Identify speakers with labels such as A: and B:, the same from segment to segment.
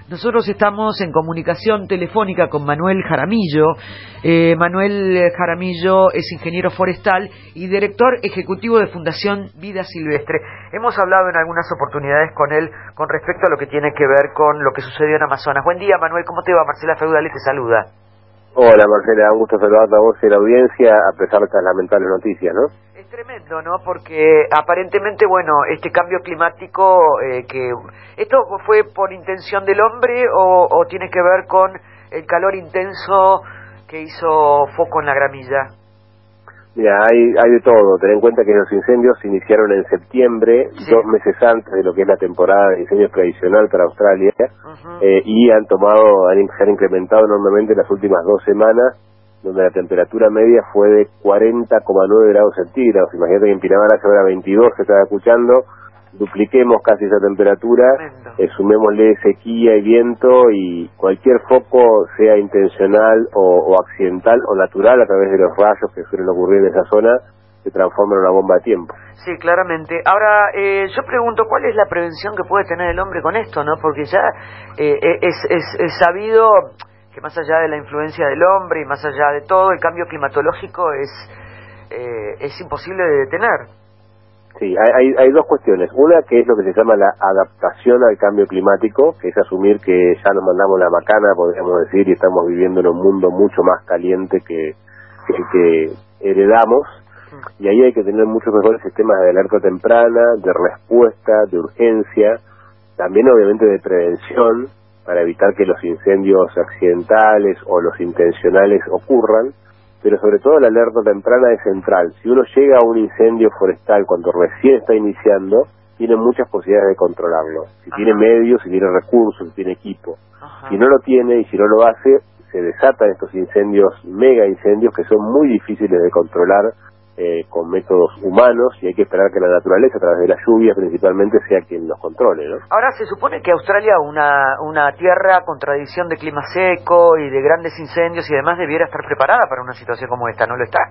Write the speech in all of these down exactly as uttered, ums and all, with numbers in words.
A: Nosotros estamos en comunicación telefónica con Manuel Jaramillo. Eh, Manuel Jaramillo es ingeniero forestal y director ejecutivo de Fundación Vida Silvestre. Hemos hablado en algunas oportunidades con él con respecto a lo que tiene que ver con lo que sucedió en Amazonas. Buen día, Manuel, ¿cómo te va? Marcela Feudale te saluda.
B: Hola, Marcela, un gusto saludarte a vos y a la audiencia, a pesar de estas lamentables noticias, ¿no?
A: Es tremendo, ¿no? Porque aparentemente, bueno, este cambio climático, eh, que ¿esto fue por intención del hombre o, o tiene que ver con el calor intenso que hizo foco en la gramilla?
B: Mira, hay, hay de todo. Ten en cuenta que los incendios se iniciaron en septiembre, sí. dos meses antes de lo que es la temporada de incendios tradicional para Australia, uh-huh. eh, y han tomado, han, se han incrementado enormemente en las últimas dos semanas, donde la temperatura media fue de cuarenta coma nueve grados centígrados. Imagínate que en Pinamar hace ahora veintidós, se estaba escuchando, dupliquemos casi esa temperatura, eh, sumémosle sequía y viento, y cualquier foco, sea intencional o, o accidental o natural, a través de los rayos que suelen ocurrir en esa zona, se transforma en una bomba de tiempo.
A: Sí, claramente. Ahora, eh, yo pregunto, ¿cuál es la prevención que puede tener el hombre con esto, no? Porque ya eh, es, es, es sabido que más allá de la influencia del hombre y más allá de todo, el cambio climatológico es, eh, es imposible de detener.
B: Sí, hay, hay dos cuestiones. Una, que es lo que se llama la adaptación al cambio climático, que es asumir que ya nos mandamos la macana, podríamos decir, y estamos viviendo en un mundo mucho más caliente que, que el que heredamos, y ahí hay que tener muchos mejores sistemas de alerta temprana, de respuesta, de urgencia, también obviamente de prevención, para evitar que los incendios accidentales o los intencionales ocurran, pero sobre todo la alerta temprana es central. Si uno llega a un incendio forestal cuando recién está iniciando, tiene muchas posibilidades de controlarlo. Si Ajá. tiene medios, si tiene recursos, si tiene equipo. Ajá. Si no lo tiene y si no lo hace, se desatan estos incendios, mega incendios, que son muy difíciles de controlar eh, con métodos humanos, y hay que esperar que la naturaleza, a través de las lluvias principalmente, sea quien los controle, ¿no?
A: Ahora, se supone que Australia, una una tierra con tradición de clima seco y de grandes incendios y demás, debiera estar preparada para una situación como esta, ¿no lo está?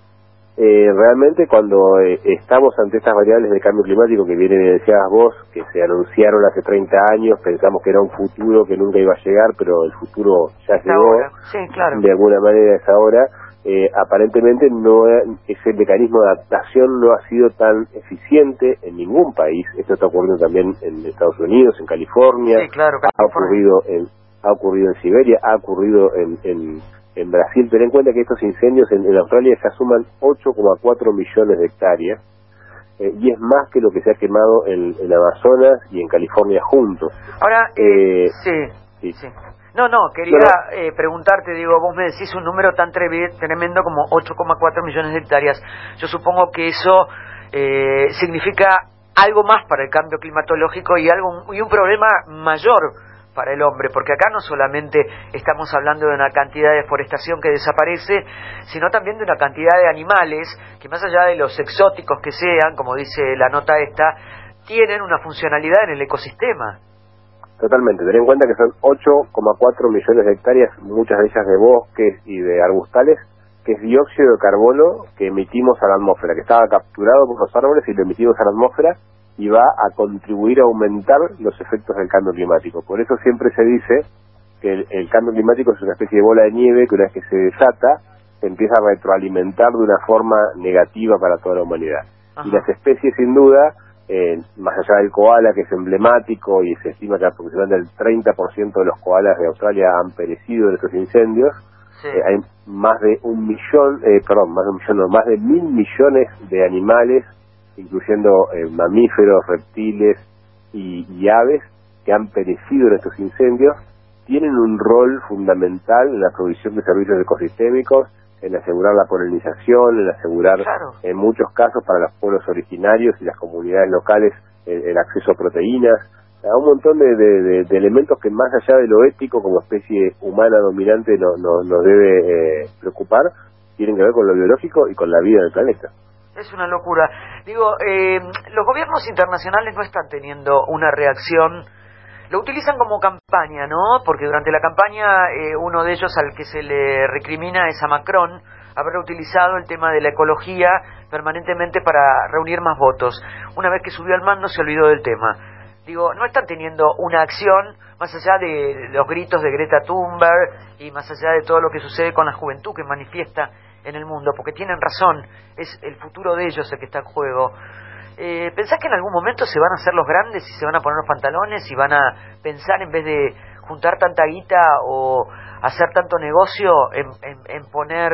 B: Eh, realmente cuando eh, estamos ante estas variables de cambio climático que vienen evidenciadas vos, que se anunciaron hace treinta años, pensamos que era un futuro que nunca iba a llegar, pero el futuro ya
A: Esta
B: llegó,
A: hora. Sí, claro.
B: De alguna manera es ahora. Eh, aparentemente no ese mecanismo de adaptación no ha sido tan eficiente en ningún país. Esto está ocurriendo también en Estados Unidos, en California,
A: sí, claro,
B: ha ocurrido en ha ocurrido en Siberia, ha ocurrido en, en, en Brasil. Ten en cuenta que estos incendios en, en Australia ya suman ocho coma cuatro millones de hectáreas, eh, y es más que lo que se ha quemado en, en Amazonas y en California juntos.
A: Ahora, eh, eh, sí,
B: sí.
A: sí. No, no, quería no, no. Eh, preguntarte, digo, vos me decís un número tan tremendo como ocho coma cuatro millones de hectáreas. Yo supongo que eso eh, significa algo más para el cambio climatológico y algo y un problema mayor para el hombre, porque acá no solamente estamos hablando de una cantidad de deforestación que desaparece, sino también de una cantidad de animales que, más allá de los exóticos que sean, como dice la nota esta, tienen una funcionalidad en el ecosistema.
B: Totalmente, ten en cuenta que son ocho coma cuatro millones de hectáreas, muchas de ellas de bosques y de arbustales, que es dióxido de carbono que emitimos a la atmósfera, que estaba capturado por los árboles y lo emitimos a la atmósfera, y va a contribuir a aumentar los efectos del cambio climático. Por eso siempre se dice que el, el cambio climático es una especie de bola de nieve que, una vez que se desata, se empieza a retroalimentar de una forma negativa para toda la humanidad. Ajá. Y las especies, sin duda, Eh, más allá del koala, que es emblemático, y se estima que aproximadamente el treinta por ciento de los koalas de Australia han perecido en estos incendios, sí. eh, hay más de un millón, eh, perdón, más de un millón, no, más de mil millones de animales, incluyendo eh, mamíferos, reptiles y, y aves, que han perecido en estos incendios. Tienen un rol fundamental en la provisión de servicios ecosistémicos, en asegurar la polinización, en asegurar, claro, en muchos casos para los pueblos originarios y las comunidades locales el, el acceso a proteínas, a un montón de, de, de, de elementos que, más allá de lo ético, como especie humana dominante, nos no, no debe eh, preocupar, tienen que ver con lo biológico y con la vida del planeta.
A: Es una locura. Digo, eh, los gobiernos internacionales no están teniendo una reacción. Lo utilizan como campaña, ¿no? Porque durante la campaña eh, uno de ellos al que se le recrimina es a Macron haber utilizado el tema de la ecología permanentemente para reunir más votos. Una vez que subió al mando se olvidó del tema. digo, no están teniendo una acción más allá de los gritos de Greta Thunberg y más allá de todo lo que sucede con la juventud que manifiesta en el mundo, porque tienen razón, es el futuro de ellos el que está en juego. Eh, ¿Pensás que en algún momento se van a hacer los grandes y se van a poner los pantalones y van a pensar, en vez de juntar tanta guita o hacer tanto negocio, en, en, en poner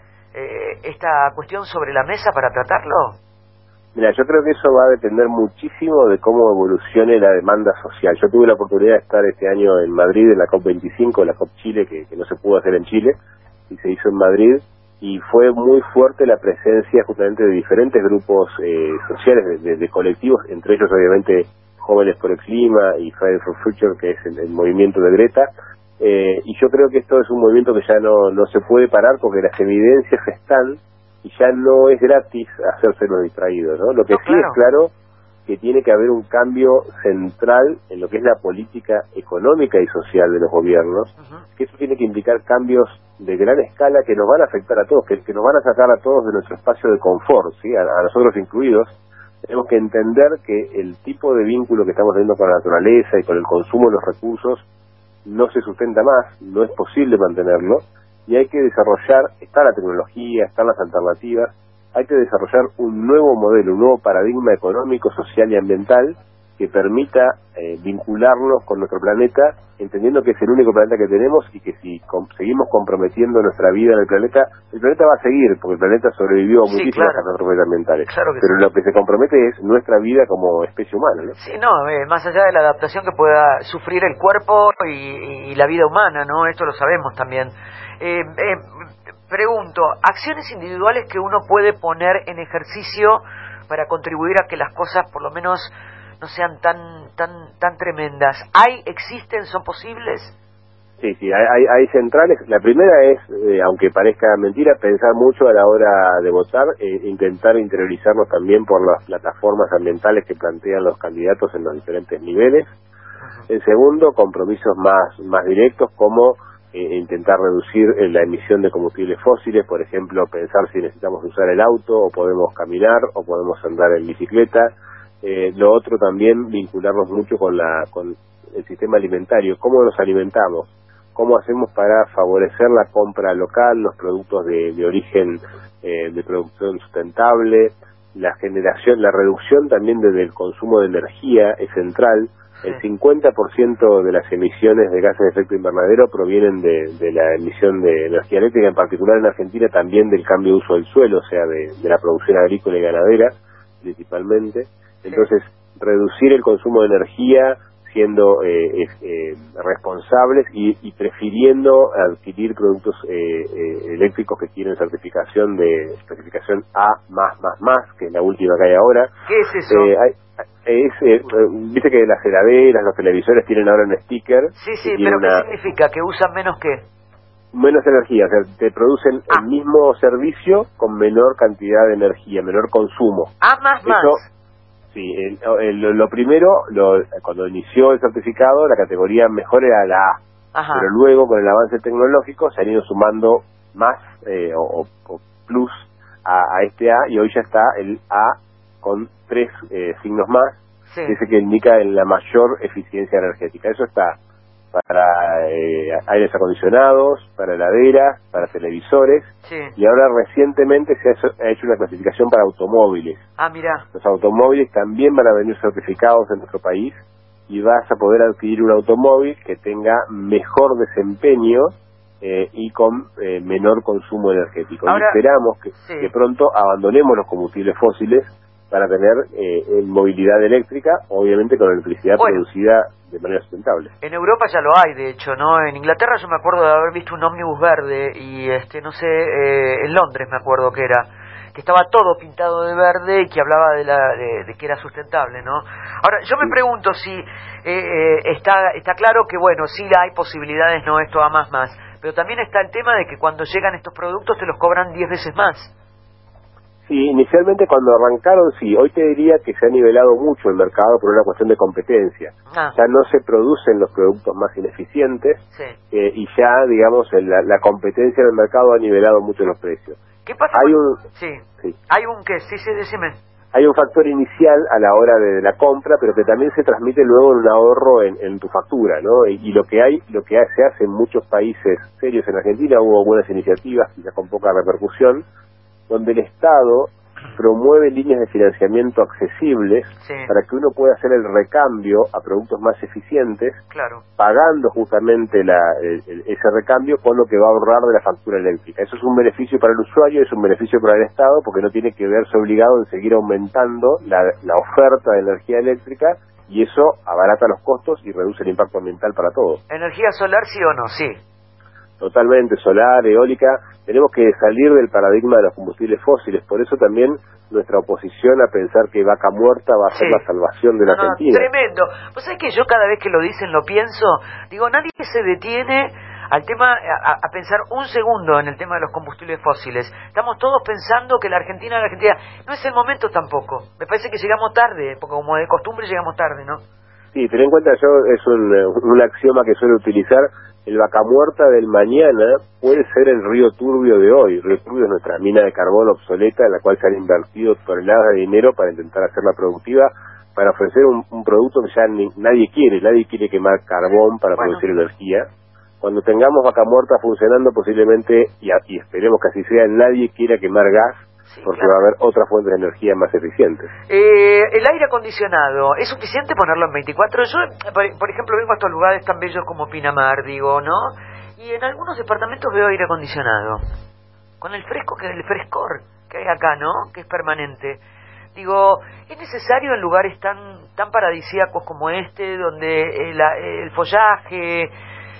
A: eh, esta cuestión sobre la mesa para tratarlo?
B: Mira, yo creo que eso va a depender muchísimo de cómo evolucione la demanda social. Yo tuve la oportunidad de estar este año en Madrid en la COP veinticinco, la COP Chile, que, que no se pudo hacer en Chile, y se hizo en Madrid, y fue muy fuerte la presencia justamente de diferentes grupos eh, sociales, de, de, de colectivos, entre ellos obviamente Jóvenes por el Clima y Fridays for Future, que es el, el movimiento de Greta, eh, y yo creo que esto es un movimiento que ya no, no se puede parar porque las evidencias están, y ya no es gratis hacerse los distraídos, ¿no? Lo que
A: no,
B: sí
A: claro.
B: es claro que tiene que haber un cambio central en lo que es la política económica y social de los gobiernos, uh-huh. que eso tiene que implicar cambios de gran escala que nos van a afectar a todos, que, que nos van a sacar a todos de nuestro espacio de confort, ¿sí? a, a nosotros incluidos. Tenemos que entender que el tipo de vínculo que estamos teniendo con la naturaleza y con el consumo de los recursos no se sustenta más, no es posible mantenerlo, y hay que desarrollar, está la tecnología, están las alternativas, hay que desarrollar un nuevo modelo, un nuevo paradigma económico, social y ambiental que permita eh, vincularnos con nuestro planeta, entendiendo que es el único planeta que tenemos y que si com seguimos comprometiendo nuestra vida en el planeta, el planeta va a seguir, porque el planeta sobrevivió a
A: sí,
B: muchísimas
A: claro.
B: catástrofes ambientales.
A: Claro que
B: Pero
A: sí.
B: lo que se compromete es nuestra vida como especie humana, ¿no?
A: Sí, no, eh, más allá de la adaptación que pueda sufrir el cuerpo y, y la vida humana, ¿no? Esto lo sabemos también. Eh, eh, pregunto, acciones individuales que uno puede poner en ejercicio para contribuir a que las cosas por lo menos no sean tan tan tan tremendas. ¿Hay, existen, son posibles?
B: Sí, sí, hay, hay, hay centrales. La primera es, eh, aunque parezca mentira, pensar mucho a la hora de votar, eh, intentar interiorizarnos también por las plataformas ambientales que plantean los candidatos en los diferentes niveles. Uh-huh. El segundo, compromisos más, más directos como eh, intentar reducir eh, la emisión de combustibles fósiles, por ejemplo, pensar si necesitamos usar el auto o podemos caminar o podemos andar en bicicleta. Eh, lo otro también, vincularnos mucho con la con el sistema alimentario, cómo nos alimentamos, cómo hacemos para favorecer la compra local, los productos de, de origen eh, de producción sustentable, la generación, la reducción también desde el consumo de energía es central. El cincuenta por ciento de las emisiones de gases de efecto invernadero provienen de, de la emisión de energía eléctrica, en particular en Argentina también del cambio de uso del suelo, o sea, de, de la producción agrícola y ganadera, principalmente. Entonces, reducir el consumo de energía siendo eh, eh, responsables y, y prefiriendo adquirir productos eh, eh, eléctricos que tienen certificación de especificación A más más más, que es la última que hay ahora.
A: ¿Qué es eso?
B: Eh, hay, es, eh, Viste que las heladeras, los televisores tienen ahora un sticker.
A: Sí, sí, pero
B: una,
A: ¿qué significa? ¿Que usan menos qué?
B: Menos energía, o sea, te producen
A: ah.
B: el mismo servicio con menor cantidad de energía, menor consumo.
A: A más más.
B: Eso, sí, el, el, lo primero, lo, cuando inició el certificado, la categoría mejor era la A. Ajá. Pero luego, con el avance tecnológico, se han ido sumando más eh, o, o plus a, a este A, y hoy ya está el A con tres eh, signos más, sí. que es el que indica la mayor eficiencia energética. Eso está para eh, aires acondicionados, para heladeras, para televisores, sí. y ahora recientemente se ha hecho una clasificación para automóviles.
A: Ah, mira.
B: Los automóviles también van a venir certificados en nuestro país y vas a poder adquirir un automóvil que tenga mejor desempeño eh, y con eh, menor consumo energético. Ahora, y esperamos que, sí. que pronto abandonemos los combustibles fósiles para tener eh, movilidad eléctrica, obviamente con electricidad bueno, producida de manera sustentable.
A: En Europa ya lo hay, de hecho, ¿no? En Inglaterra yo me acuerdo de haber visto un ómnibus verde y, este, no sé, eh, en Londres me acuerdo que era, que estaba todo pintado de verde y que hablaba de, la, de, de que era sustentable, ¿no? Ahora, yo me pregunto si eh, eh, está, está claro que, bueno, sí hay posibilidades, ¿no? Esto a más más, pero también está el tema de que cuando llegan estos productos te los cobran diez veces más.
B: Sí, inicialmente cuando arrancaron, sí. Hoy te diría que se ha nivelado mucho el mercado por una cuestión de competencia. Ah. Ya no se producen los productos más ineficientes sí. eh, y ya, digamos, la, la competencia del mercado ha nivelado mucho los precios.
A: ¿Qué pasa?
B: Hay
A: con...
B: un...
A: Sí. sí. Hay un qué, sí, sí, decime.
B: hay un factor inicial a la hora de la compra, pero que también se transmite luego en un ahorro en, en tu factura, ¿no? Y, y lo que hay, lo que se hace en muchos países serios, en Argentina hubo algunas iniciativas, quizás con poca repercusión, donde el Estado promueve líneas de financiamiento accesibles, sí, para que uno pueda hacer el recambio a productos más eficientes,
A: claro,
B: pagando justamente la, el, el, ese recambio con lo que va a ahorrar de la factura eléctrica. Eso es un beneficio para el usuario, es un beneficio para el Estado, porque no tiene que verse obligado en seguir aumentando la, la oferta de energía eléctrica, y eso abarata los costos y reduce el impacto ambiental para todos.
A: ¿Energía solar sí o no? Sí.
B: Totalmente, solar, eólica. Tenemos que salir del paradigma de los combustibles fósiles, por eso también nuestra oposición a pensar que Vaca Muerta va a ser, sí, la salvación de la no, no, Argentina.
A: Tremendo. Pues sabés que yo cada vez que lo dicen lo pienso, digo, nadie se detiene al tema, a, a pensar un segundo en el tema de los combustibles fósiles. Estamos todos pensando que la Argentina, la Argentina, no es el momento tampoco. Me parece que llegamos tarde, porque como de costumbre llegamos tarde, ¿no?
B: Sí, ten en cuenta, yo es un, un axioma que suelo utilizar. El Vaca Muerta del mañana puede ser el río Turbio de hoy. El río Turbio es nuestra mina de carbón obsoleta, en la cual se han invertido toneladas de dinero para intentar hacerla productiva, para ofrecer un, un producto que ya ni, nadie quiere. Nadie quiere quemar carbón para bueno. producir energía. Cuando tengamos Vaca Muerta funcionando, posiblemente, y, a, y esperemos que así sea, nadie quiera quemar gas, sí, porque claro, va a haber otras fuentes de energía más eficientes.
A: Eh, el aire acondicionado, ¿es suficiente ponerlo en veinticuatro? Yo, por, por ejemplo, vengo a estos lugares tan bellos como Pinamar, digo, ¿no? Y en algunos departamentos veo aire acondicionado, con el fresco, que el frescor que hay acá, ¿no? Que es permanente. Digo, ¿es necesario en lugares tan tan paradisíacos como este, donde el, el follaje...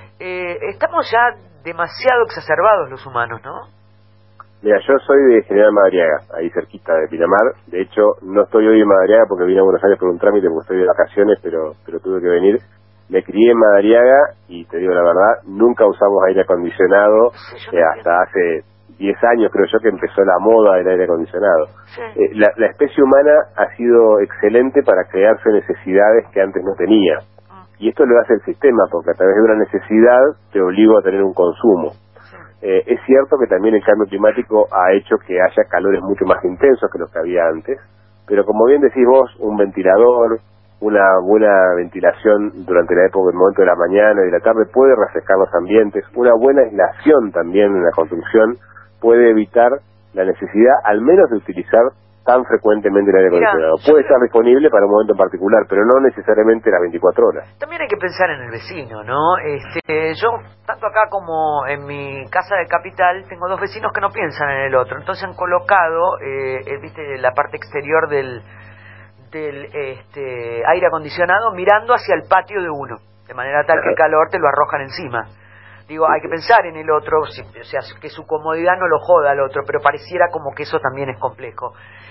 A: Eh, estamos ya demasiado exacerbados los humanos, ¿no?
B: Mira, yo soy de General Madariaga, ahí cerquita de Pinamar. De hecho, no estoy hoy en Madariaga porque vine a Buenos Aires por un trámite, porque estoy de vacaciones, pero pero tuve que venir. Me crié en Madariaga y te digo la verdad, nunca usamos aire acondicionado, sí, eh, hasta hace diez años creo yo que empezó la moda del aire acondicionado. Sí. Eh, la, la especie humana ha sido excelente para crearse necesidades que antes no tenía. Y esto lo hace el sistema, porque a través de una necesidad te obligo a tener un consumo. Eh, es cierto que también el cambio climático ha hecho que haya calores mucho más intensos que los que había antes, pero como bien decís vos, un ventilador, una buena ventilación durante la época, el momento de la mañana y de la tarde puede refrescar los ambientes, una buena aislación también en la construcción puede evitar la necesidad al menos de utilizar tan frecuentemente el aire acondicionado. Puede estar disponible para un momento en particular, pero no necesariamente las veinticuatro horas.
A: También hay que pensar en el vecino, ¿no? Este, yo, tanto acá como en mi casa de Capital, tengo dos vecinos que no piensan en el otro. Entonces han colocado, eh, viste, la parte exterior del, del este, aire acondicionado mirando hacia el patio de uno, de manera tal que el calor te lo arrojan encima. Digo, hay que pensar en el otro, o sea, que su comodidad no lo joda al otro, pero pareciera como que eso también es complejo.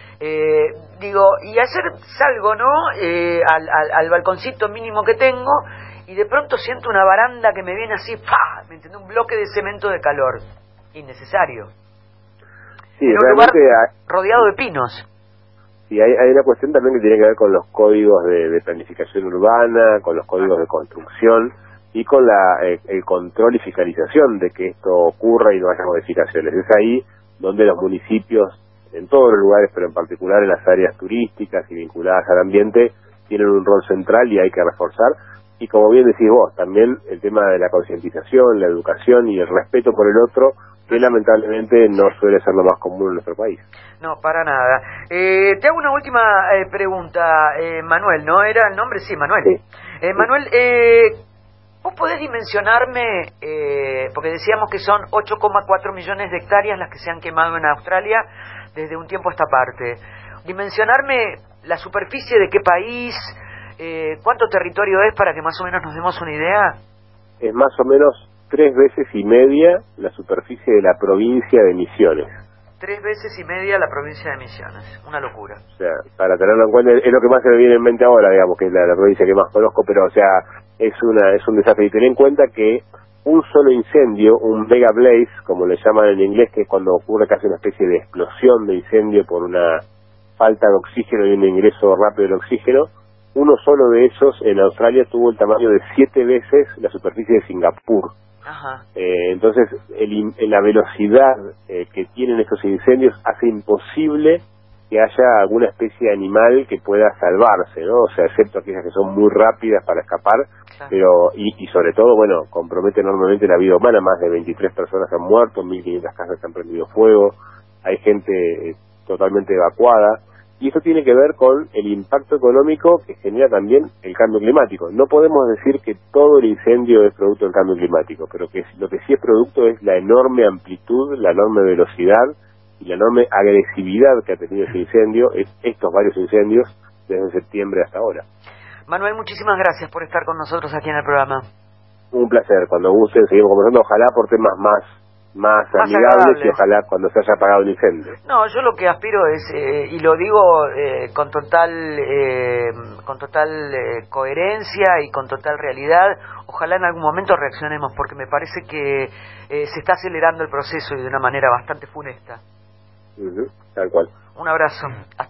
A: Eh, digo, y ayer salgo, ¿no? Eh, al, al, al balconcito mínimo que tengo, y de pronto siento una baranda que me viene así, ¡pah! ¿Me entiendes? Un bloque de cemento de calor. Innecesario.
B: Sí,
A: en un lugar hay, rodeado de pinos.
B: Sí, hay, hay una cuestión también que tiene que ver con los códigos de, de planificación urbana, con los códigos de construcción, y con la eh, el control y fiscalización de que esto ocurra y no haya modificaciones. Es ahí donde los municipios, en todos los lugares, pero en particular en las áreas turísticas y vinculadas al ambiente, tienen un rol central y hay que reforzar. Y como bien decís vos, también el tema de la concientización, la educación y el respeto por el otro, que lamentablemente no suele ser lo más común en nuestro país.
A: No, para nada. Eh, te hago una última eh, pregunta, eh, Manuel, ¿no? ¿Era el nombre? Sí, Manuel. Sí. Eh, Manuel, eh, ¿vos podés dimensionarme, eh, porque decíamos que son ocho coma cuatro millones de hectáreas las que se han quemado en Australia desde un tiempo a esta parte? Dimensionarme la superficie de qué país, eh, cuánto territorio es para que más o menos nos demos una idea.
B: Es más o menos tres veces y media la superficie de la provincia de Misiones.
A: Tres veces y media la provincia de Misiones, una locura.
B: O sea, para tenerlo en cuenta, es lo que más se me viene en mente ahora, digamos, que es la, la provincia que más conozco, pero o sea, es una es un desafío. Y ten en cuenta que un solo incendio, un mega blaze, como le llaman en inglés, que es cuando ocurre casi una especie de explosión de incendio por una falta de oxígeno y un ingreso rápido del oxígeno, uno solo de esos en Australia tuvo el tamaño de siete veces la superficie de Singapur.
A: Ajá.
B: Eh, entonces, el, la velocidad eh, que tienen estos incendios hace imposible que haya alguna especie de animal que pueda salvarse, ¿no? O sea, excepto aquellas que son muy rápidas para escapar, claro. pero y, y sobre todo, bueno, compromete enormemente la vida humana. Más de veintitrés personas han muerto, mil quinientas casas han prendido fuego, hay gente eh, totalmente evacuada, y eso tiene que ver con el impacto económico que genera también el cambio climático. No podemos decir que todo el incendio es producto del cambio climático, pero que lo que sí es producto es la enorme amplitud, la enorme velocidad y la enorme agresividad que ha tenido ese incendio, es estos varios incendios, desde septiembre hasta ahora.
A: Manuel, muchísimas gracias por estar con nosotros aquí en el programa.
B: Un placer, cuando gusten seguimos conversando, ojalá por temas más más, más amigables agradables. Y ojalá cuando se haya apagado el incendio.
A: No, yo lo que aspiro es, eh, y lo digo eh, con total eh, con total eh, coherencia y con total realidad, ojalá en algún momento reaccionemos, porque me parece que eh, se está acelerando el proceso y de una manera bastante funesta.
B: Uh-huh, tal cual.
A: Un abrazo. Hasta